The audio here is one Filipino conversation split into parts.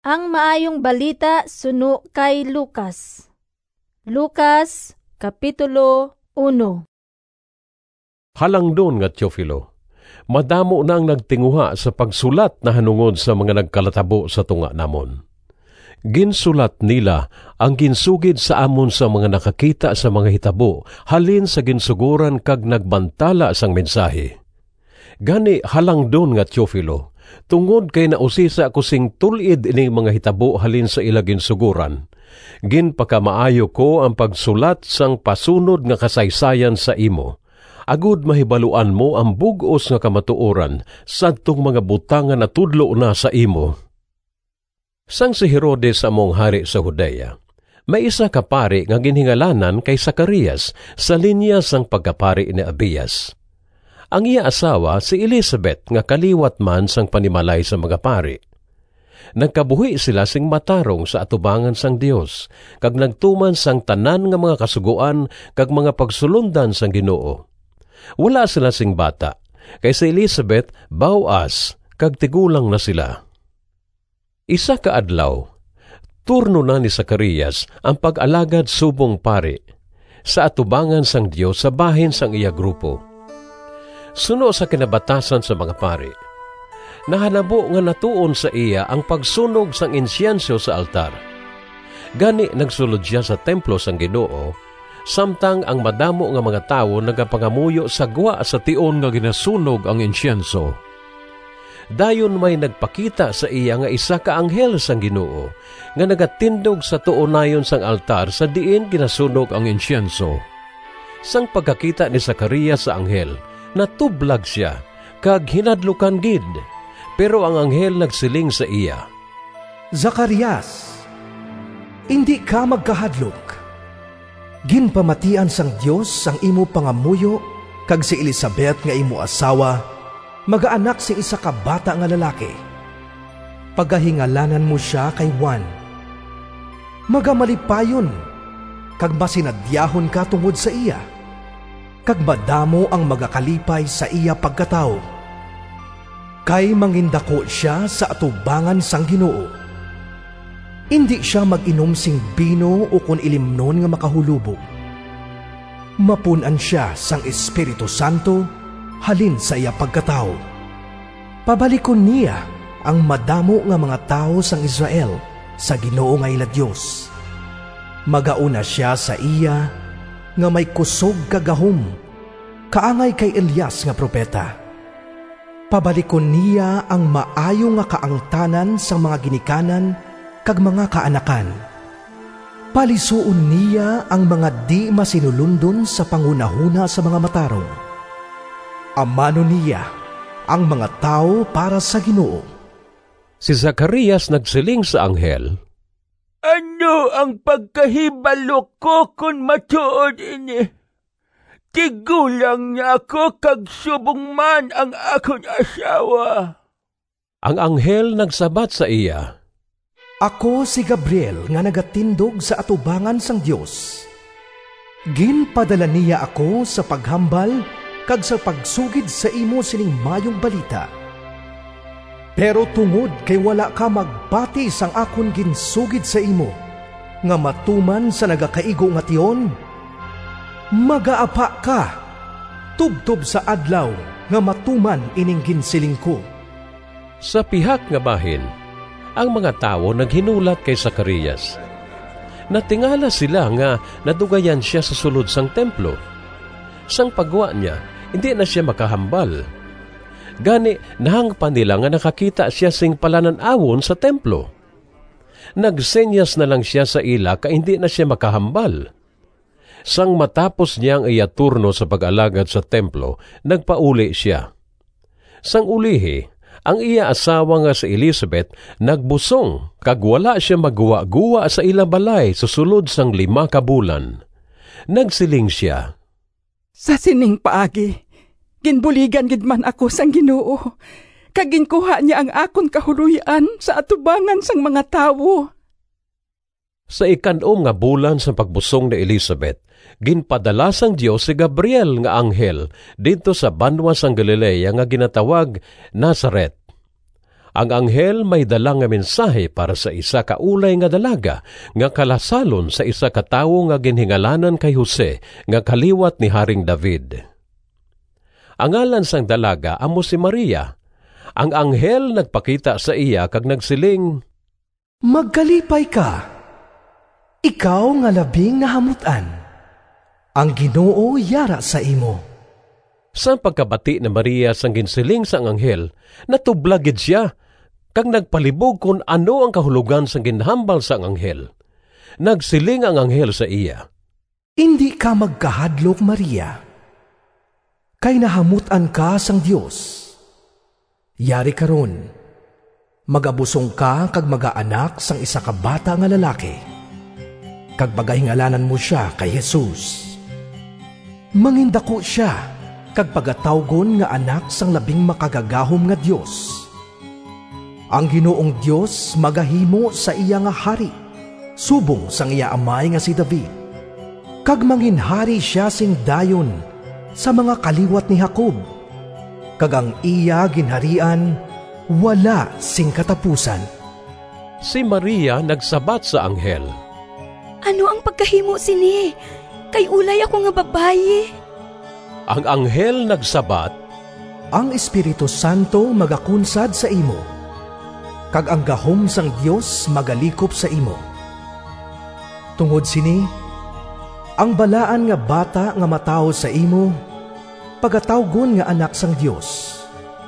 Ang maayong balita suno kay Lucas. Lucas, Kapitulo 1. Halangdon nga Teofilo, madamo na ang nagtinguha sa pagsulat na hanungod sa mga nagkalatabo sa tunga namon. Ginsulat nila ang ginsugid sa amon sa mga nakakita sa mga hitabo, halin sa ginsuguran kag nagbantala sang mensahe. Gani halangdon nga Teofilo, tungod kay nausisa ko sing tulid ining mga hitabo halin sa ila ginsuguran. Ginpakamaayo ko ang pagsulat sang pasunod nga kasaysayan sa imo. Agud mahibaluan mo ang bug-os nga kamatuoran sadtong mga butang nga natudlo na sa imo. Sang si Herodes among hari sa Judea, may isa ka pari nga ginhingalanan kay Zacarias sa linya sang pagkapari ni Abias. Ang iya asawa si Elizabeth nga kaliwat man sang panimalay sa mga pari. Nagkabuhi sila sing matarong sa atubangan sang Dios, kag nagtuman sang tanan nga mga kasuguan kag mga pagsulundan sang Ginoo. Wala sila sing bata, kay si Elizabeth bawas kag tigulang na sila. Isa ka adlaw, turno na ni Zacarias ang pag-alagad subong pari sa atubangan sang Dios sa bahin sang iya grupo. Suno sa kinabatasan sa mga pari, nahanabo nga natuon sa iya ang pagsunog sang insyenso sa altar. Gani nagsulod siya sa templo sang Ginoo, samtang ang madamo nga mga tawo nagapangamuyo sa gwa sa tion nga ginasunog ang insyenso. Dayon may nagpakita sa iya nga isa ka anghel sang Ginoo nga nagatindog sa tuonayon sang altar sa diin ginasunog ang insyenso. Sang pagkakita ni Zacarias sa anghel, natublag siya kag hinadlukan gid, pero ang anghel nagsiling sa iya, Zacarias, hindi ka magkahadlok. Ginpamatian sang Dios sang imo pangamuyo, kag si Elizabeth nga imo asawa magaanak si isa ka bata nga lalaki. Pagahingalanan mo siya kay Juan. Magamalipayon kag masinadyahon ka tungod sa iya, kag madamo ang magakalipay sa iya pagkatao. Kay mangindako siya sa atubangan sang Ginoo. Hindi siya mag-inom sing bino o kun ilimnon nga makahulubog. Mapunan siya sang Espiritu Santo halin sa iya pagkatao. Pabalikon niya ang madamo nga mga tao sang Israel sa Ginoo nga ila Dios. Magauna siya sa iya nga may kusog kagahom, kaangay kay Elias nga propeta. Pabalikon niya ang maayo nga kaangtanan sang mga ginikanan kag mga kaanakan. Palisuon niya ang mga di masinulundon sa pangunahuna sa mga matarong. Amano niya ang mga tao para sa Ginoo. Si Zacarias nagsiling sa anghel, Ano ang pagkahibalo ko kung matuod ini? Tigulang niya ako kag subong man ang akong asawa. Ang anghel nagsabat sa iya, Ako si Gabriel nga nagatindog sa atubangan sang Dios. Ginpadala niya ako sa paghambal kag sa pagsugid sa imo sining mayong balita. Pero tungod kay wala ka magbati sang akon ginsugid sa imo, nga matuman sa nagakaigo nga tion, magaapa ka, tubtob sa adlaw nga matuman ining ginsiling ko. Sa pihak nga bahin, ang mga tao naghinulat kay Zacarias. Natingala sila nga nadugayan siya sa sulod sang templo. Sang pagwa niya, hindi na siya makahambal. Gani, nahangpan nila nga nakakita siya sing palananawon sa templo. Nagsenyas na lang siya sa ila ka hindi na siya makahambal. Sang matapos niyang iaturno sa pag-alagad sa templo, nagpauli siya. Sang ulihi, ang iya asawa nga si Elizabeth nagbusong kag wala siya magguwa-guwa sa ila balay susulod sang 5 ka bulan. Nagsiling siya, Sa sining paagi, ginbuligan gid man ako sang Ginoo, kag ginkuha niya ang akon kahuluyan sa atubangan sang mga tawo. Sa ikanom nga bulan sa pagbusong ni Elizabeth, ginpadala sang Dios si Gabriel nga anghel dito sa banwa sang Galilea nga ginatawag Nazaret. Ang anghel may dala nga mensahe para sa isa ka ulay nga dalaga nga kalasalon sa isa ka tawo nga ginhingalanan kay Jose nga kaliwat ni Haring David. Ang ngalan sang dalaga amo si Maria. Ang anghel nagpakita sa iya kag nagsiling, "Magkalipay ka, ikaw nga labing nahamutan. Ang Ginoo yara sa imo." Sa pagkabati ni Maria sang ginsiling sang anghel, natublagid siya, kag nagpalibog kung ano ang kahulugan sang ginhambal sang anghel. Nagsiling ang anghel sa iya, "Hindi ka magkahadlok, Maria, kay nahamutan ka sang Dios. Yari karon, magabusong ka kag magaanak sang isa ka bata nga lalaki, kag bagahingalanan mo siya kay Jesus. Mangindako siya, kag pagatawgon nga anak sang labing makagagahom nga Dios. Ang Ginoong Dios magahimo sa iya nga hari, subong sang iya amay nga si David. Kag manginhari siya sing dayon sa mga kaliwat ni Jacob. Kag ang iya ginharian wala sing katapusan." Si Maria nagsabat sa anghel, "Ano ang pagkahimo sini? Kay ulay ako nga babayi." Ang anghel nagsabat, "Ang Espiritu Santo magakunsad sa imo, kag ang gahom sang Dios magalikop sa imo. Tungod sini, ang balaan nga bata nga matawo sa imo, pagatawgon nga anak sang Dios.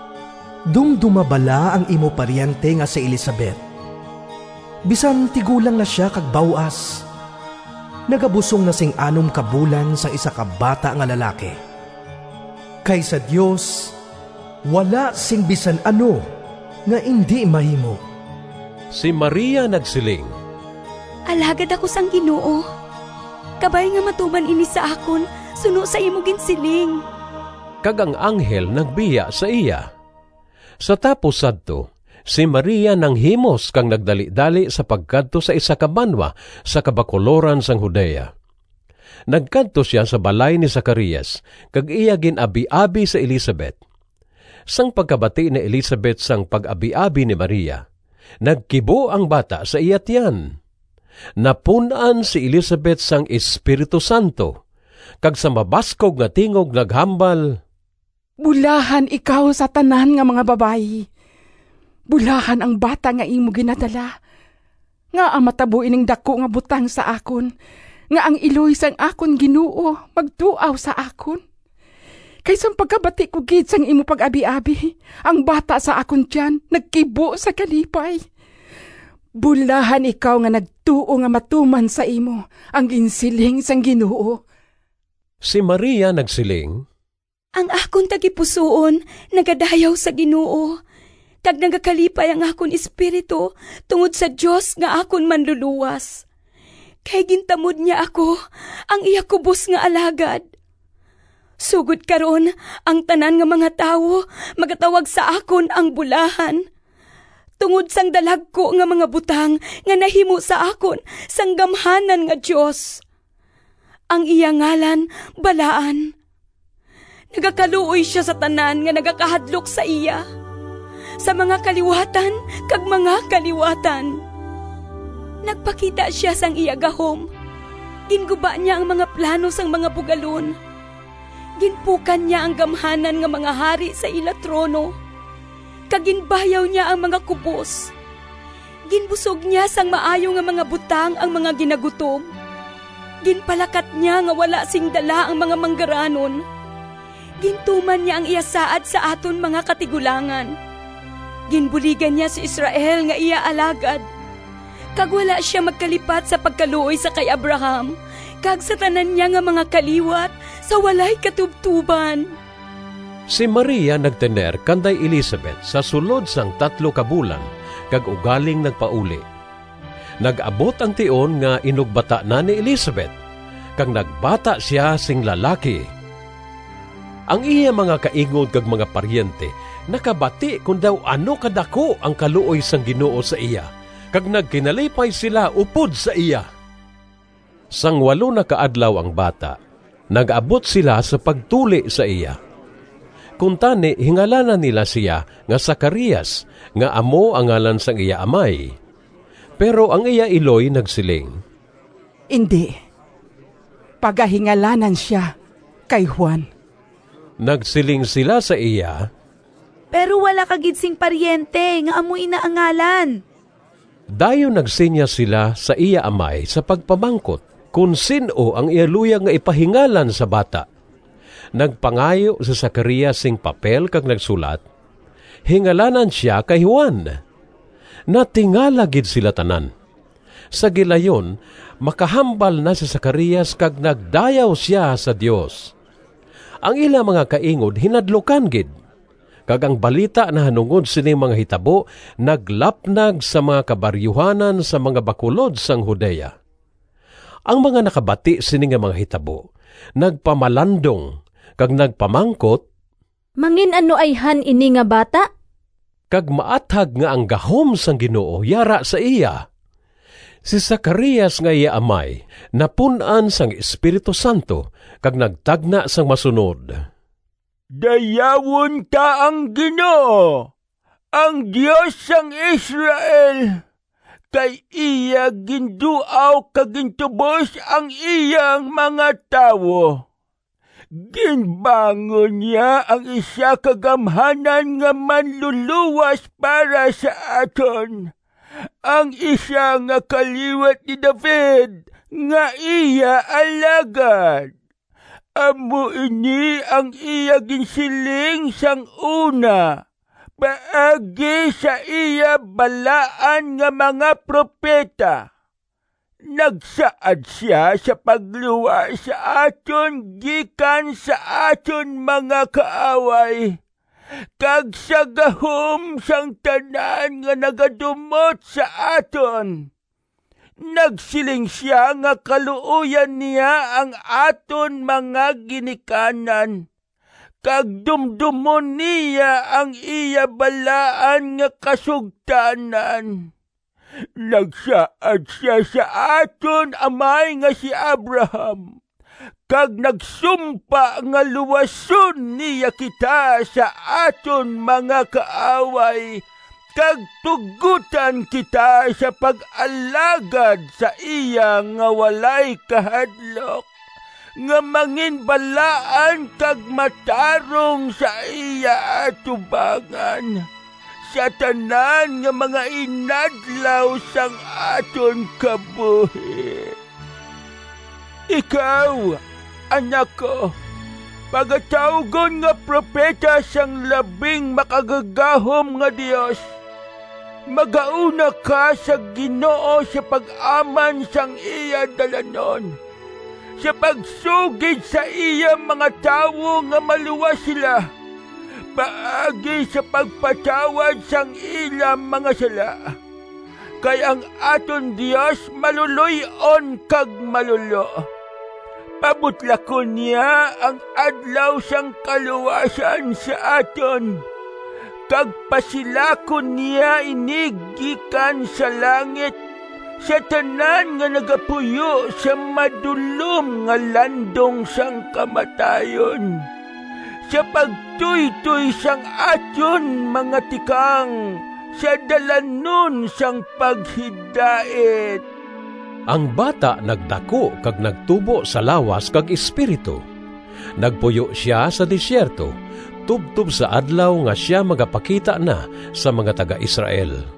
Dumdumabala ang imo paryente nga si Elizabeth. Bisan tigulang na siya kag bawas, nagabusong na sing 6 ka bulan sa isa ka bata nga lalaki. Kay sa Dios, wala sing bisan ano nga hindi mahimo." Si Maria nagsiling, "Alagad ako sang Ginoo. Kabay nga matuman ini sa akon, suno sa imo ginsiling." Kag ang anghel nagbiya sa iya. Sa tapos sadto, si Maria nanghimos kang nagdali-dali sa pagkadto sa isa ka banwa sa kabakuloran sang Judea. Nagkadto siya sa balay ni Zacarias, kag iya ginabi-abi sa Elizabeth. Sang pagkabati ni Elizabeth sang pag-abi-abi ni Maria, nagkibo ang bata sa iya tiyan. Napunan si Elizabeth sang Espiritu Santo, kag sa mabaskog nga tingog naghambal, "Bulahan ikaw sa tanan nga mga babayi. Bulahan ang bata nga imo ginadala. Nga ang matabo ining dako nga butang sa akon, nga ang iloy sang akon Ginoo magtuaw sa akon. Kaysang pagkabati ko gid sang imo pag-abi-abi, ang bata sa akon tiyan nagkibo sa kalipay. Bulahan ikaw nga nagtuo nga matuman sa imo, ang ginsiling sang Ginoo." Si Maria nagsiling, "Ang akon tagipusoon nagadayaw sa Ginoo, kag nagakalipay ang akon espiritu tungod sa Dios nga akon manluluwas. Kay gintamod niya ako, ang iya kubos nga alagad. Sugod karon, ang tanan nga mga tawo magatawag sa akon ang bulahan. Tungod sang dalag ko nga mga butang nga nahimo sa akon sang gamhanan nga Dios. Ang iya ngalan, balaan. Nagakaluoy siya sa tanan nga nagakahadlok sa iya, sa mga kaliwatan kag mga kaliwatan. Nagpakita siya sang iya gahom. Ginguba niya ang mga plano sang mga bugalon. Ginpukan niya ang gamhanan nga mga hari sa ila trono. Kaginbayaw niya ang mga kubos. Ginbusog niya sang maayo nga mga butang ang mga ginagutom. Ginpalakat niya nga wala sing dala ang mga manggaranon. Gintuman niya ang iasaad sa aton mga katigulangan. Ginbuligan niya si Israel nga iya alagad. Kag wala siya magkalipat sa pagkaluoy sa kay Abraham, kag sa tanan niya nga mga kaliwat sa walay katubtuban." Si Maria nagtener kanday Elizabeth sa sulod sang 3 ka bulan, kag ugaling nagpauli. Nag-abot ang tion nga inugbata na ni Elizabeth, kag nagbata siya sing lalaki. Ang iya mga kaingod kag mga paryente nakabati kung daw ano kadako ang kaluoy sang Ginoo sa iya, kag nagkinalipay sila upod sa iya. Sang 8 na kaadlaw ang bata, nag-abot sila sa pagtuli sa iya. Kuntani hingalanan nila siya nga Zacarias, nga amo ang ngalan sang iya amay. Pero ang iya iloy nagsiling, Hindi. Pagahingalanan siya kay Juan. Nagsiling sila sa iya, Pero wala kagidsing paryente nga amo inaangalan. dayo nagsinya sila sa iya amay sa pagpamangkot kung sino ang iyaluya nga ipahingalan sa bata. Nagpangayo sa Zacarias sing papel kag nagsulat, hingalanan siya kay Juan. Natingala gid sila tanan. Sa gilayon, makahambal na si Zacarias kag nagdayaw siya sa Dios. Ang ila mga kaingod hinadlukan gid. Kag ang balita na hanungod sini mga hitabo naglapnag sa mga kabaryuhanan sa mga bakulod sang Judea. Ang mga nakabati sini nga mga hitabo nagpamalandong kag nagpamangkot, Mangin ano ayhan ini nga bata? kag maathag nga ang gahom sang Ginoo yara sa iya. Si Zacarias nga iya amay napun-an sang Espiritu Santo kag nagtagna sang masunod. Dayawon ta ang Ginoo, ang Diyos sang Israel. Kay iya ginduaw kag gintubos ang iyang mga tawo. Ginbangon niya ang isa kagamhanan nga manluluwas para sa aton. Ang isa nga kaliwat ni David nga iya alagad. Amo ini ang iya ginsiling sang una, paagi sa iya balaan nga mga propeta. Nagsaad siya sa pagluwa sa aton gikan sa aton mga kaaway, kag sa gahom sang tanan nga nagadumot sa aton. Nagsiling siya nga kaluoyan niya ang aton mga ginikanan, kag dumdumon niya ang iya balaan nga kasugtanan. Nagsaad siya sa aton amay nga si Abraham, kag nagsumpa nga luwason niya kita sa aton mga kaaway, kag tugutan kita sa pag-alagad sa iya nga walay kahadlok, nga manginbalaan kag matarong sa iya atubangan, sa tanan nga mga inadlaw sang aton kabuhi. Ikaw, anak ko, pagatawgon nga propeta sang labing makagagahom nga Dios, magauna ka sa Ginoo sa pag-aman sang iya dalanon, sa pagsugid sa iya mga tawo nga maluwas sila, paagi sa pagpatawad sang ilang mga sala. Kay ang aton Dios maluluyon kag malulo. Pabutlakon niya ang adlaw sang kaluwasan sa aton, kag pasilakon niya inigikan sa langit sa tanan nga nagapuyo sa madulom nga landong sang kamatayon, sa pagtuytoy sang aton mga tikang, sa dalanon sang paghidait. Ang bata nagdako kag nagtubo sa lawas kag espiritu. Nagpuyo siya sa disyerto, tubtob sa adlaw nga siya magapakita na sa mga taga-Israel.